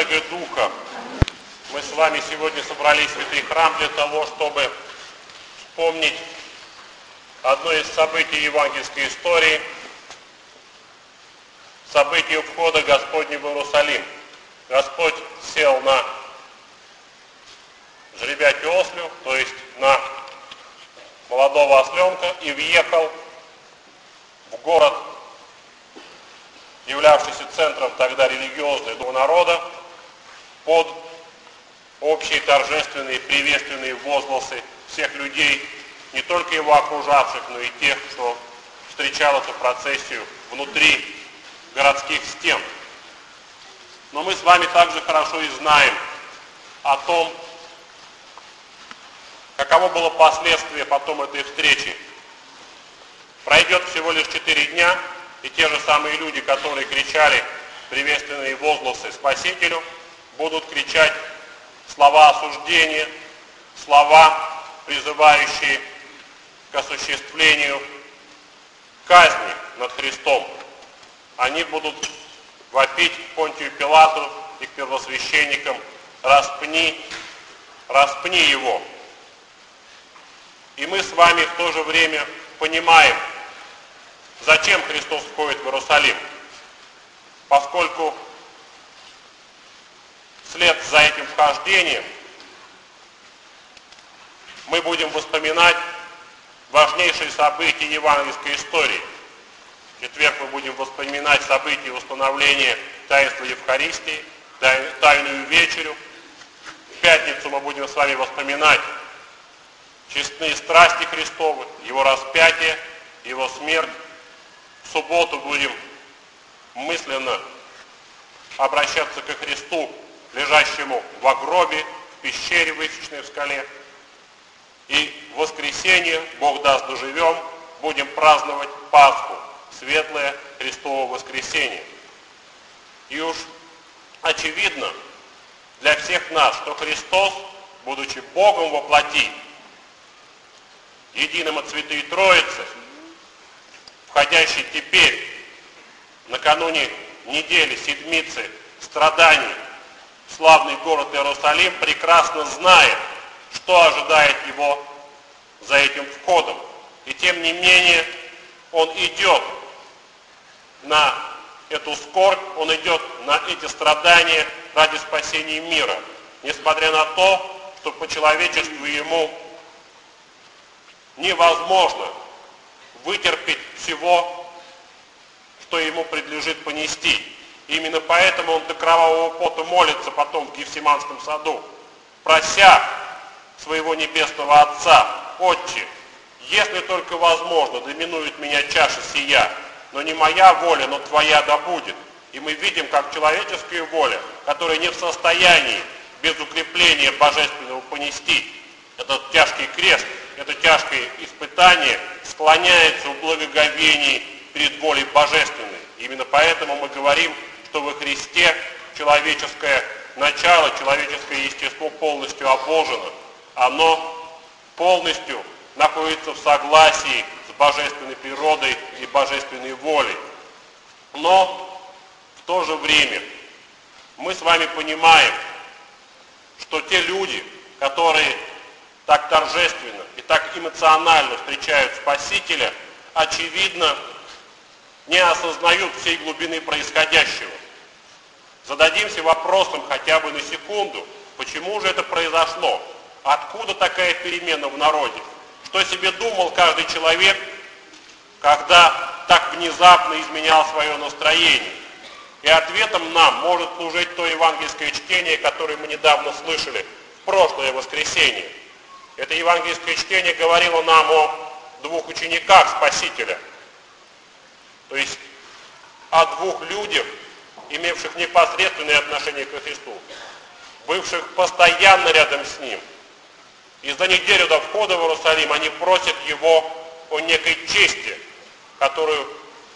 и Духа. Мы с вами сегодня собрались в святый храм для того, чтобы вспомнить одно из событий евангельской истории, событие входа Господня в Иерусалим. Господь сел на жеребячью ослю, то есть на молодого осленка, и въехал в город, являвшийся центром тогда религиозного народа, под общие торжественные приветственные возгласы всех людей, не только его окружавших, но и тех, кто встречал эту процессию внутри городских стен. Но мы с вами также хорошо и знаем о том, каково было последствие потом этой встречи. Пройдет всего лишь 4 дня, и те же самые люди, которые кричали приветственные возгласы Спасителю, будут кричать слова осуждения, слова, призывающие к осуществлению казни над Христом. Они будут вопить к Понтию Пилату и к первосвященникам: распни его. И мы с вами в то же время понимаем, зачем Христос входит в Иерусалим, поскольку вслед за этим вхождением мы будем вспоминать важнейшие события евангельской истории. В четверг мы будем вспоминать события установления таинства Евхаристии, Тайную вечерю. В пятницу мы будем с вами вспоминать честные страсти Христовы, Его распятие, Его смерть. В субботу будем мысленно обращаться ко Христу, лежащему во гробе, в пещере, высеченной в скале. И в воскресенье, Бог даст, доживем, будем праздновать Пасху, светлое Христово воскресенье. И уж очевидно для всех нас, что Христос, будучи Богом во плоти, единым от Святой Троицы, входящий теперь, накануне недели, седмицы страданий, в славный город Иерусалим, прекрасно знает, что ожидает его за этим входом. И тем не менее, он идет на эту скорбь, он идет на эти страдания ради спасения мира, несмотря на то, что по человечеству ему невозможно вытерпеть всего, что ему предлежит понести. Именно поэтому он до кровавого пота молится потом в Гефсиманском саду, прося своего небесного Отца: «Отче, если только возможно, доминует меня чаша сия, но не моя воля, но Твоя да будет». И мы видим, как человеческая воля, которая не в состоянии без укрепления божественного понести этот тяжкий крест, это тяжкое испытание, склоняется в благоговении перед волей божественной. Именно поэтому мы говорим, что во Христе человеческое начало, человеческое естество полностью обожено. Оно полностью находится в согласии с божественной природой и божественной волей. Но в то же время мы с вами понимаем, что те люди, которые так торжественно и так эмоционально встречают Спасителя, очевидно, не осознают всей глубины происходящего. Зададимся вопросом хотя бы на секунду, почему же это произошло? Откуда такая перемена в народе? Что себе думал каждый человек, когда так внезапно изменял свое настроение? И ответом нам может служить то евангельское чтение, которое мы недавно слышали в прошлое воскресенье. Это евангельское чтение говорило нам о 2 учениках Спасителя, то есть о 2 людях, имевших непосредственное отношение к Христу, бывших постоянно рядом с Ним. И за неделю до входа в Иерусалим они просят Его о некой чести, которую,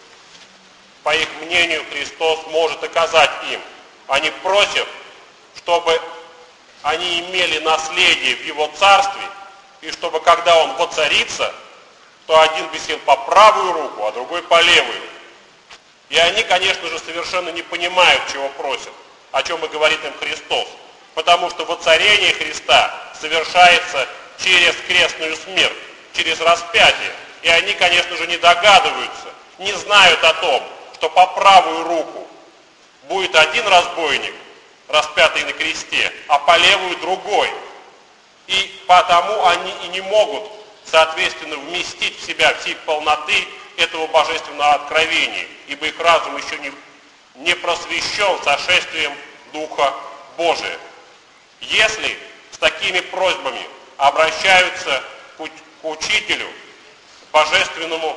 по их мнению, Христос может оказать им. Они просят, чтобы они имели наследие в Его Царстве, и чтобы, когда Он воцарится, то один висел по правую руку, а другой по левую. И они, конечно же, совершенно не понимают, чего просят. о чем и говорит им Христос. Потому что воцарение Христа совершается через крестную смерть, через распятие. И они, конечно же, не догадываются, не знают о том, что по правую руку будет один разбойник, распятый на кресте, а по левую другой. И потому они и не могут, соответственно, вместить в себя всей полноты этого божественного откровения, ибо их разум еще не просвещен сошествием Духа Божия. Если с такими просьбами обращаются к учителю, божественному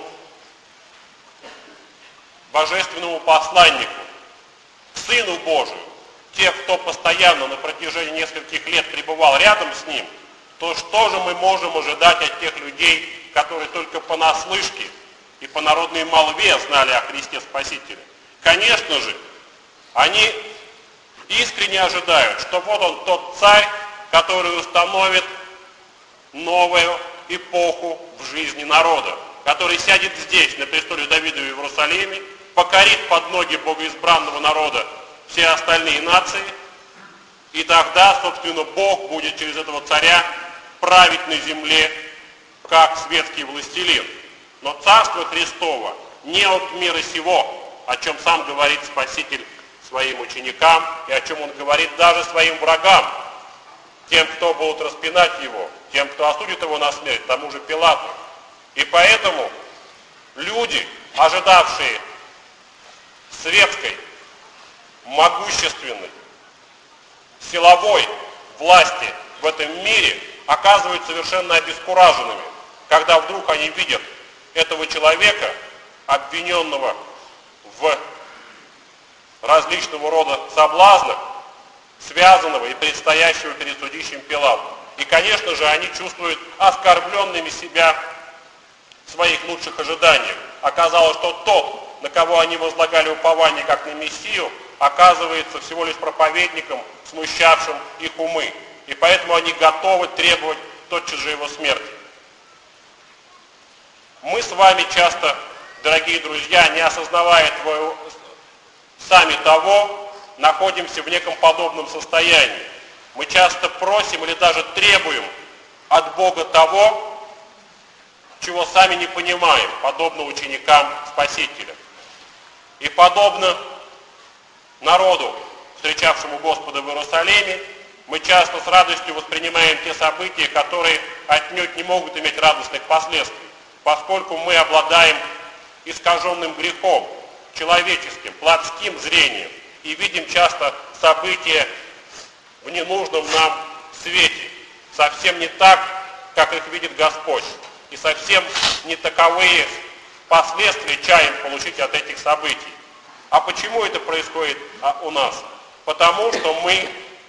посланнику, Сыну Божию, те, кто постоянно на протяжении нескольких лет пребывал рядом с ним, то что же мы можем ожидать от тех людей, которые только понаслышке и по народной молве знали о Христе Спасителе? Конечно же, они искренне ожидают, что вот он тот царь, который установит новую эпоху в жизни народа, который сядет здесь, на престоле Давида в Иерусалиме, покорит под ноги богоизбранного народа все остальные нации, и тогда, собственно, Бог будет через этого царя править на земле, как светский властелин. Но Царство Христово не от мира сего, о чем сам говорит Спаситель своим ученикам, и о чем он говорит даже своим врагам, тем, кто будут распинать его, тем, кто осудит его на смерть, тому же Пилату. И поэтому люди, ожидавшие светской, могущественной, силовой власти в этом мире, оказываются совершенно обескураженными, когда вдруг они видят этого человека, обвиненного в различного рода соблазнах, связанного и предстоящего перед судьищем Пилатом. И, конечно же, они чувствуют оскорбленными себя в своих лучших ожиданиях. Оказалось, что тот, на кого они возлагали упование как на Мессию, оказывается всего лишь проповедником, смущавшим их умы. И поэтому они готовы требовать тотчас же его смерти. Мы с вами часто, дорогие друзья, не осознавая сами того, находимся в неком подобном состоянии. Мы часто просим или даже требуем от Бога того, чего сами не понимаем, подобно ученикам Спасителя. И подобно народу, встречавшему Господа в Иерусалиме, мы часто с радостью воспринимаем те события, которые отнюдь не могут иметь радостных последствий, поскольку мы обладаем искаженным грехом, человеческим, плотским зрением, и видим часто события в ненужном нам свете, совсем не так, как их видит Господь, и совсем не таковые последствия чаем получить от этих событий. А почему это происходит у нас? Потому что мы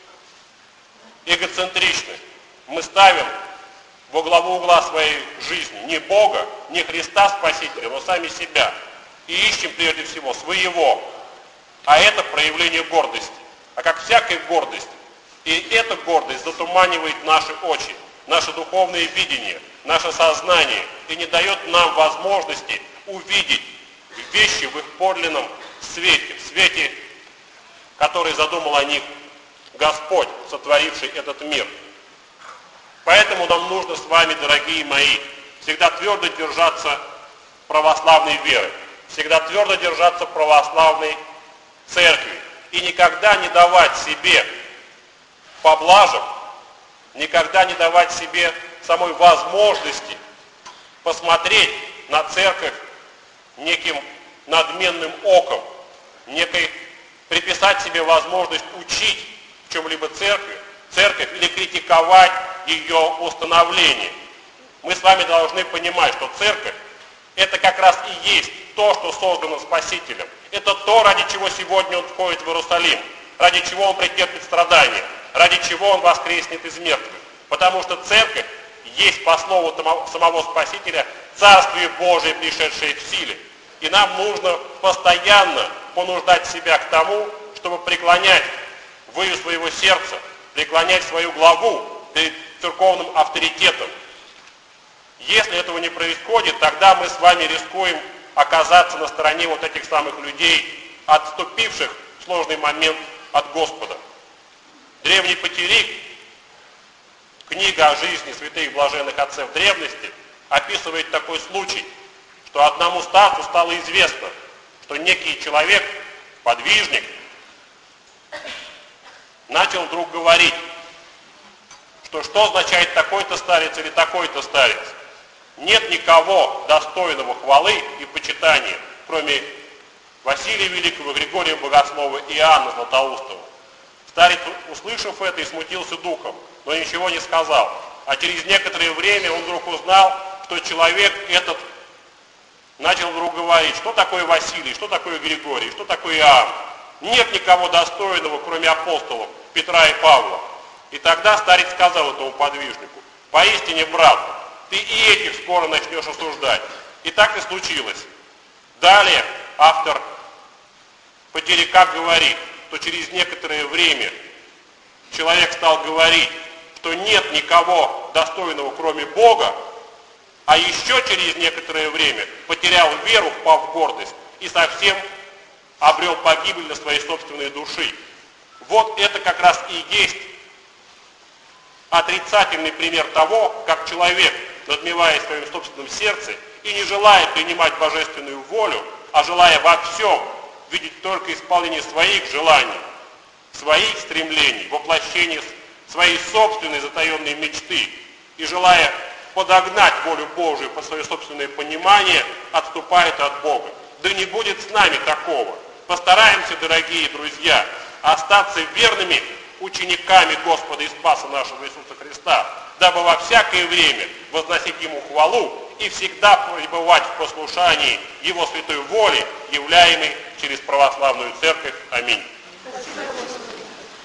эгоцентричны. Мы ставим во главу угла своей жизни не Бога, не Христа Спасителя, но сами себя. И ищем прежде всего своего. А это проявление гордости. А как всякая гордость, и эта гордость затуманивает наши очи, наше духовное видение, наше сознание, и не дает нам возможности увидеть вещи в их подлинном свете, в свете, который задумал о них Господь, сотворивший этот мир. Поэтому нам нужно с вами, дорогие мои, всегда твердо держаться православной веры, всегда твердо держаться православной церкви и никогда не давать себе поблажек, никогда не давать себе самой возможности посмотреть на церковь неким надменным оком, приписать себе возможность учить в чем-либо церковь или критиковать ее установление. Мы с вами должны понимать, что церковь это как раз и есть то, что создано Спасителем. Это то, ради чего сегодня он входит в Иерусалим, ради чего он претерпит страдания, ради чего он воскреснет из мертвых. Потому что церковь есть, по слову самого Спасителя, Царствие Божие, пришедшее в силе. И нам нужно постоянно понуждать себя к тому, чтобы преклонять вою своего сердца, преклонять свою главу перед церковным авторитетом. Если этого не происходит, тогда мы с вами рискуем оказаться на стороне вот этих самых людей, отступивших в сложный момент от Господа. Древний патерик, книга о жизни святых блаженных отцов древности, описывает такой случай, что одному старцу стало известно, что некий человек, подвижник, начал вдруг говорить, что означает такой-то старец или такой-то старец. Нет никого достойного хвалы и почитания, кроме Василия Великого, Григория Богослова и Иоанна Златоустова. Старец, услышав это, и смутился духом, но ничего не сказал. А через некоторое время он вдруг узнал, что человек этот начал вдруг говорить, что такое Василий, что такое Григорий, что такое Иоанн. Нет никого достойного, кроме апостолов Петра и Павла. И тогда старец сказал этому подвижнику: поистине, брат, ты и этих скоро начнешь осуждать. И так и случилось. Далее автор патерика говорит, что через некоторое время человек стал говорить, что нет никого достойного, кроме Бога, а еще через некоторое время потерял веру, впав в гордость, и совсем обрел погибель на своей собственной души. Вот это как раз и есть отрицательный пример того, как человек, надмевая в своем собственном сердце и не желая принимать божественную волю, а желая во всем видеть только исполнение своих желаний, своих стремлений, воплощение своей собственной затаенной мечты, и желая подогнать волю Божию под свое собственное понимание, отступает от Бога. Да не будет с нами такого. Постараемся, дорогие друзья, остаться верными учениками Господа и Спаса нашего Иисуса Христа, дабы во всякое время возносить Ему хвалу и всегда пребывать в послушании Его святой воли, являемой через православную церковь. Аминь.